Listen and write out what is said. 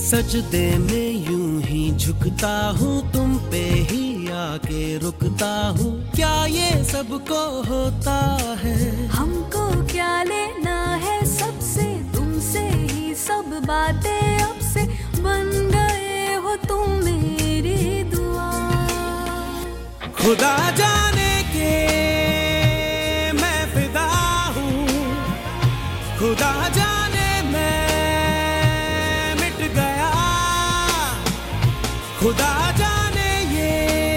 सजदे में यूं ही झुकता हूँ, तुम पे ही आके रुकता हूँ। क्या ये सबको होता है? हमको क्या लेना है सबसे, तुमसे ही सब बातें अब से बन गए हो तुम मेरी दुआ। खुदा जाने के मैं फिदा हूँ, खुदा जाने मैं मिट गया, खुदा